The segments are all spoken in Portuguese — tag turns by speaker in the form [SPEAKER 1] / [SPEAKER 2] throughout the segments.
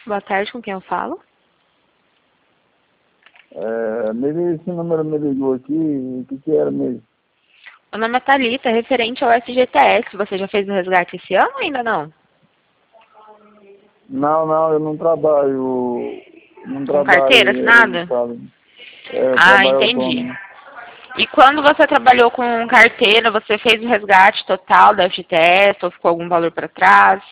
[SPEAKER 1] Boa tarde, com quem eu falo?
[SPEAKER 2] Esse número me ligou aqui, o que era mesmo?
[SPEAKER 1] Meu nome é Thalita, referente ao FGTS. Você já fez o resgate esse ano ou ainda não?
[SPEAKER 2] Não, eu não trabalho,
[SPEAKER 1] Com carteira assinada?
[SPEAKER 2] registrado. Eu
[SPEAKER 1] Ah,
[SPEAKER 2] trabalho
[SPEAKER 1] entendi.
[SPEAKER 2] autônomo.
[SPEAKER 1] E quando você trabalhou com carteira, você fez o resgate total da FGTS ou ficou algum valor para trás?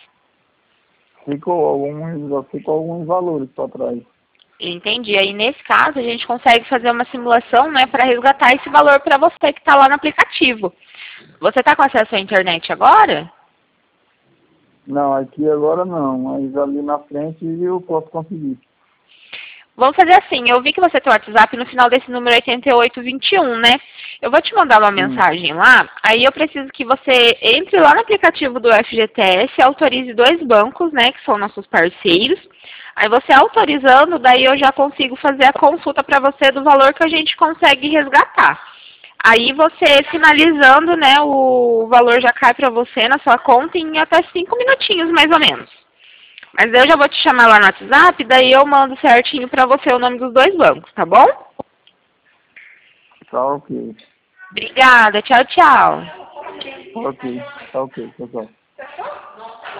[SPEAKER 2] Ficou alguns valores para trás.
[SPEAKER 1] Entendi. Aí, nesse caso, a gente consegue fazer uma simulação, né, para resgatar esse valor para você que está lá no aplicativo. Você está com acesso à internet agora?
[SPEAKER 2] Não, aqui agora não, mas ali na frente eu posso conseguir.
[SPEAKER 1] Vamos fazer assim, eu vi que você tem o WhatsApp no final desse número 8821, né? Eu vou te mandar uma
[SPEAKER 2] Sim.
[SPEAKER 1] mensagem lá, aí eu preciso que você entre lá no aplicativo do FGTS, autorize 2 bancos, né, que são nossos parceiros. Aí você autorizando, daí eu já consigo fazer a consulta para você do valor que a gente consegue resgatar. Aí você finalizando, né, o valor já cai para você na sua conta em até 5 minutinhos, mais ou menos. Mas eu já vou te chamar lá no WhatsApp, daí eu mando certinho pra você o nome dos 2 bancos, tá bom?
[SPEAKER 2] Tá ok.
[SPEAKER 1] Obrigada, tchau, tchau.
[SPEAKER 2] Tá ok, tchau.